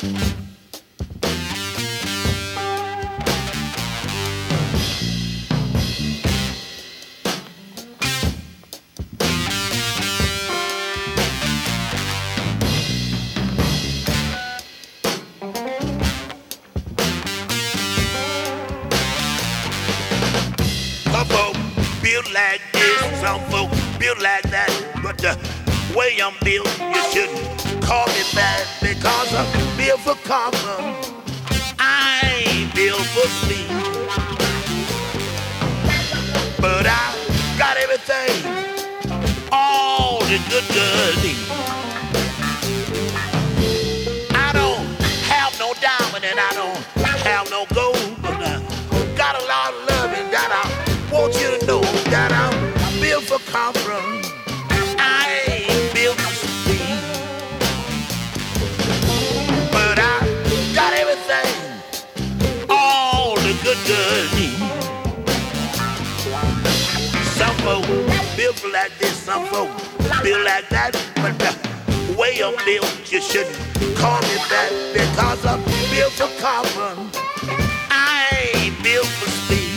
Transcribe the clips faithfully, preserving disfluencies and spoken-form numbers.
Some folk build like this, some folk build like that. But the way I'm built, you shouldn't call me bad because I'm built for comfort. I ain't built for speed, but I got everything all the good girls need. I don't have no diamond and I don't have no gold, but I got a lot of loving that I want you to know that I'm built for comfort. I ain't built for speed, but I got everything all the good girls need. Some folk built like this, some folk built like that, but the way I'm built, you shouldn't call me that because I'm built for comfort. I ain't built for speed,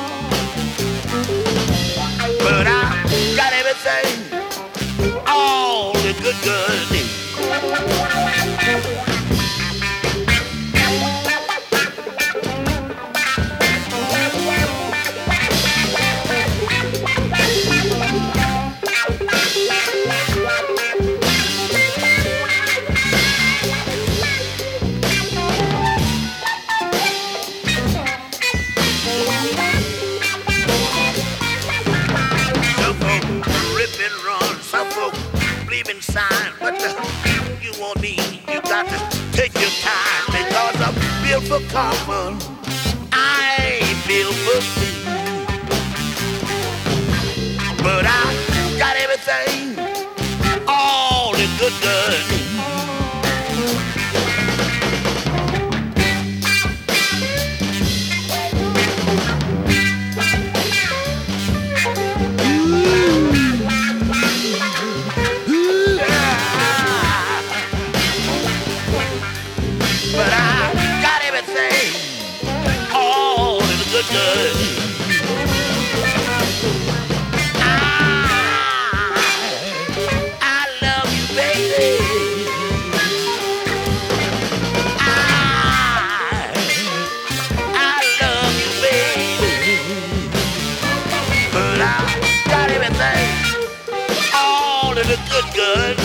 but I got everything all the good girls need. Inside, but the, you won't need, you got to take your time because I'm built for comfort. I ain't built for speed, but I got everything all the good girls need. But I got everything, all of the good good. I, I love you, baby. I, I love you, baby. But I got everything, all of the good good.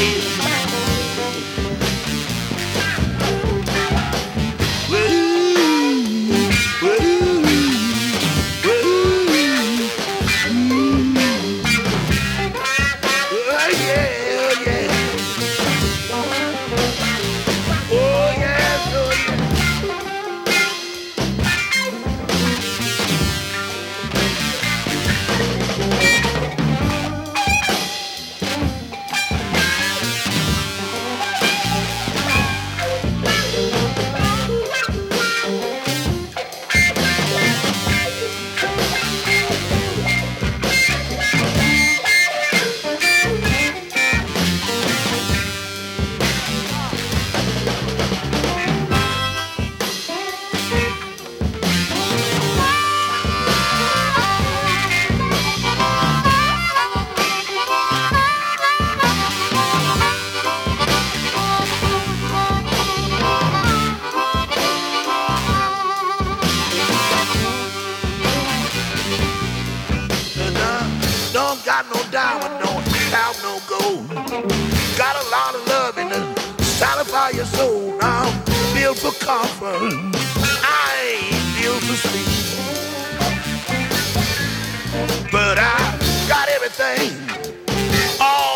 Got no diamond, don't have no gold. Got a lot of love in the satisfy your soul. Now I'm built for comfort. I ain't built for sleep, but I got everything all